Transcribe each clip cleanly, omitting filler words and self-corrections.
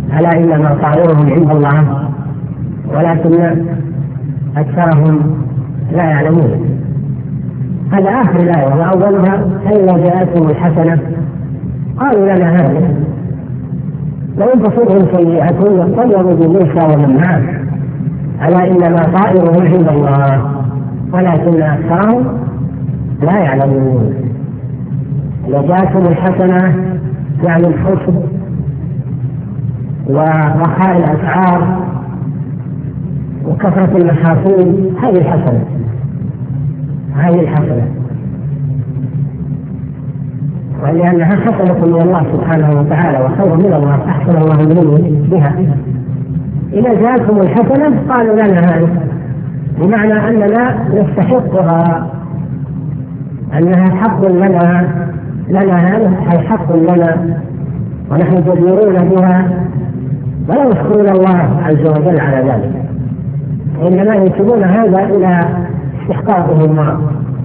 ألا إنما طائرهم عند الله ولكن أكثرهم لا يعلمون. هذا آخر الآية، وأولها فإذا جاءتهم الحسنة قالوا لنا هذه، وإن تصبهم سيئة يطيروا بموسى ومن معه ألا إنما طائرهم عند الله ولكن أكثرهم لا يعلمون. إذا جاءتهم الحسنة يعني الحسن ورخاء الأسعار وكثرة المحاصيل، هذه الحسنة، هذه الحسنة، ولأنها حسنة من الله سبحانه وتعالى وخير من الله، أحسن الله إليه بها. إذا جاءتهم الحسنة قالوا لنا هذه، بمعنى أننا نستحقها، أنها حق لنا هذا أي حق لنا ونحن جديرون بها، ولا يشكرون الله عز وجل على ذلك، إنما ينسبون هذا إلى استحقاقهم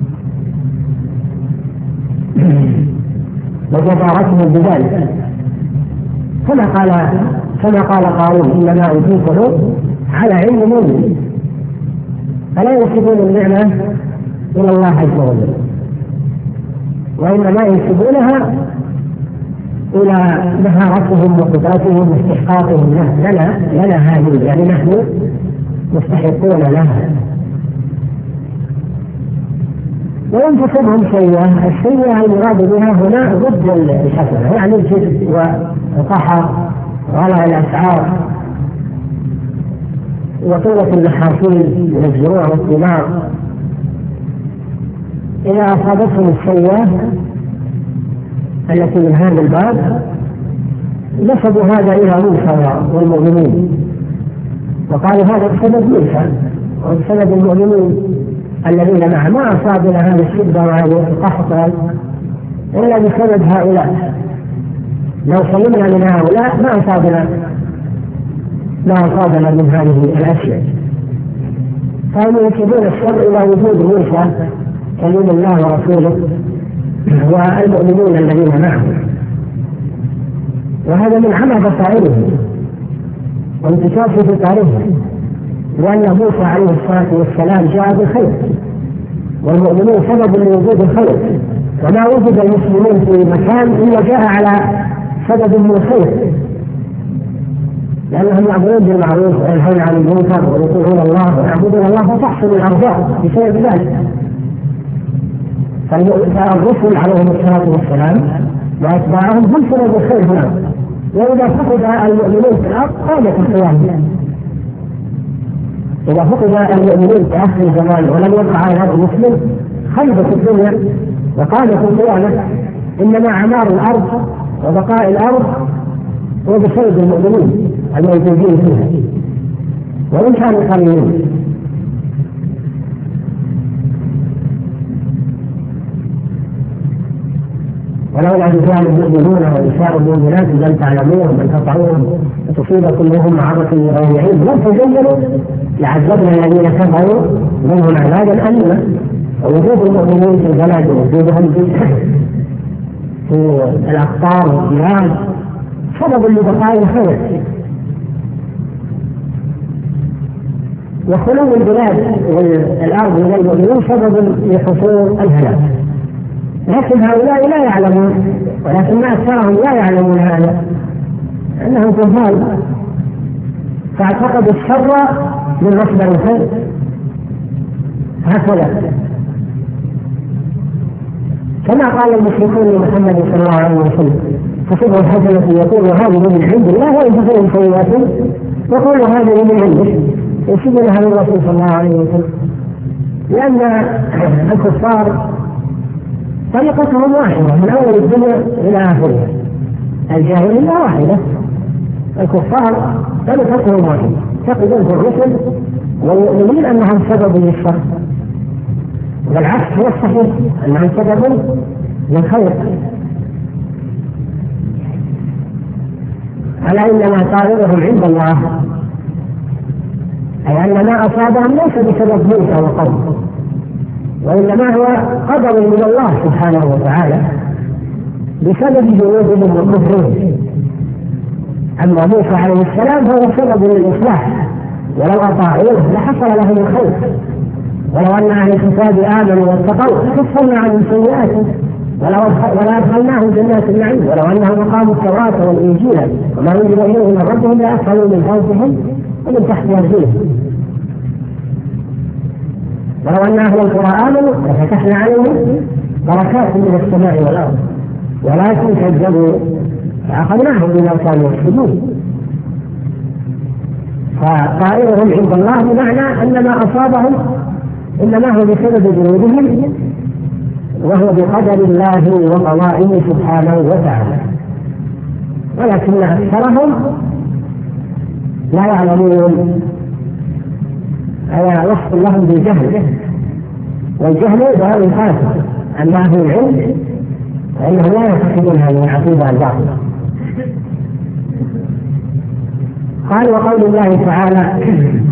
وجدارتهم بذلك، كما قال قارون إنما أوتيته على علم مني، فلا ينسبون النعمة إلى الله عز وجل، وإنما ينسبونها إلى مهارتهم وقدرتهم واستحقاقهم لنا هذه، يعني نحن مستحقون لها. وإن تصبهم سيئة، السيئة المراد بها هنا ضد الحسنة، يعني الجد والقحط وغلاء الأسعار وقلة المحاصيل من الزروع والثمار. إذا أصابتهم السيئة التي من هذا الباب نسبوا هذا إلى موسى والمؤمنين، وقالوا هذا بسبب موسى وبسبب المؤمنين الذين معه، ما أصابنا هذه الشدة وهذه القحط إلا بسبب هؤلاء، لو سلمنا من هؤلاء ما أصابنا من هذه الأشياء. كانوا ينسبون الشر إلى وجود موسى كلم الله ورسوله والمؤمنون الذين معه، وهذا من عمى بصائرهم وانتشار فطارهم، لأن موسى عليه الصلاة والسلام جاء بالخير والمؤمنون سبب لوجود الخير، وما وجد المسلمون في مكان إلا جاء على سبب من الخير، لأنهم يأمرون بالمعروف وينهون عن المنكر ويطيعون الله ويعبدون الله فتحصل الأرزاق بسبب ذلك. فالرسل عليهم الصلاة والسلام وأتباعهم هم سبب الخير هنا، وإذا فقد المؤمنون في الأرض قامت القيامة. إذا فقد المؤمنين في آخر الزمان ولم يبقى على هذا المسلم خيبت الدنيا وقامت القيامة. إنما عمار الأرض وبقاء الأرض هو بسبب المؤمنين الموجودين فيها وإن كانوا قليلين. ولولا رجال المؤمنون ونساء المؤمنات لم تعلموهم ان تطعوهم فتصيبكم منهم معرة بغير علم لم تزينوا لعذبنا الذين كفروا منهم عذابا أليما. ووجود المؤمنين في البلد ووجودهم في الأقطار والبلاد سبب لبقاء الخير، وخلو البلاد والأرض من المؤمنين سبب لحصول الهلاك. لكن هؤلاء لا يعلمون، ولكن أكثرهم لا يعلمون هذا، أنهم جهال فاعتقدوا الشر من مصدر الخير. هكذا كما قال المشركون لمحمد صلى الله عليه وسلم تصبه الحسنة يقول هذه من عند الله وإن تصبهم سيئات يقول هذه من عندك، يسيبونها للرسول صلى الله عليه وسلم، لأن الكفار طريقتهم واحدة من أول الدنيا إلى آخرها، الجاهلية واحدة، الكفار طريقتهم واحدة، يعتقدون في الرسل والمؤمنين أنهم سبب للشر، والعكس هو الصحيح أنهم سبب للخير. ألا إنما طائرهم عند الله، أي أن ما أصابهم ليس بسبب موسى وقومه، وإنما هو قدر من الله سبحانه وتعالى بسبب جنودهم وكفرهم. أما موسى عليه السلام فهو سبب للإصلاح، ولو أطاعوه لحصل لهم الخير. ولو أن أهل الكتاب آمنوا واتقوا كفرنا عنهم سيئاتهم ولا أدخلناهم جنات النعيم. ولو أنهم أقاموا التوراة والإنجيل وما أنزل إليهم من ربهم لأكلوا من فوقهم ومن تحت أرجلهم. ولو أن أهل القرى آمنوا لفتحنا عليهم بركات من السماء والأرض ولكن كذبوا فأخذناهم بما كانوا يكسبون. فطائرهم عند الله بمعنى أن ما أصابهم إنما هو بسبب ذنوبهم وهو بقدر الله وقضائه سبحانه وتعالى، ولكن أكثرهم لا يعلمون. هذا وصف لهم بالجهل، والجهل دواء خاسر. أما أهل العلم فإنه لا يتخذون هذه العقيدة الباطلة. قال وقول الله تعالى